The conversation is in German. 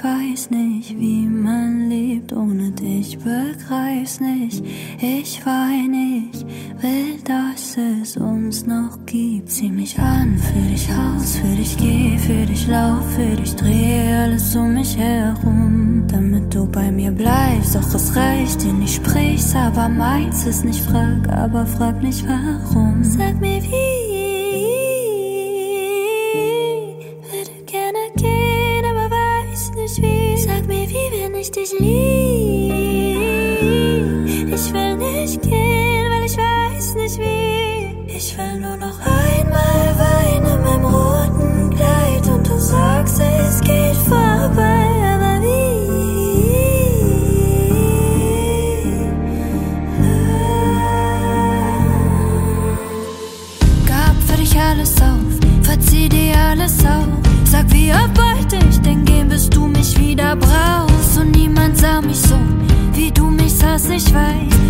Ich weiß nicht, wie man lebt ohne dich, begreif's nicht. Ich weine, ich will, dass es uns noch gibt. Zieh mich an, für dich raus, für dich geh, für dich lauf, für dich dreh alles um mich herum, damit du bei mir bleibst. Doch es reicht dir nicht, sprich's, aber meins ist nicht. Frag nicht warum. Sag mir wie. Sag mir, wie, wenn ich dich lieb. Ich will nicht gehen, weil ich weiß nicht wie. Ich will nur noch einmal weinen in meinem roten Kleid und du sagst, es geht vorbei, aber wie? Gab für dich alles auf, verzieh dir alles auf. Sag, wie oft wollte ich denn gehen, bis du mich wieder brauchst. Und niemand sah mich so, wie du mich sahst, ich weiß.